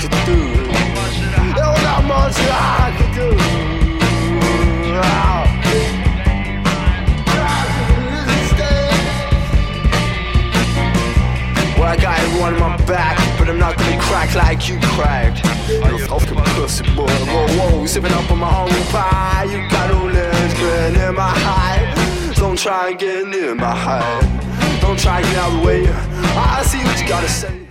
could do. There was not much I could do. Well, I got everyone in my back, but I'm not gonna crack like you cracked. You're a fucking pussy boy. Whoa, whoa, sipping up on my own pie. You got no legs, man, in my high. Don't try and get near my height. Don't try and get out of the way. I see what you gotta say.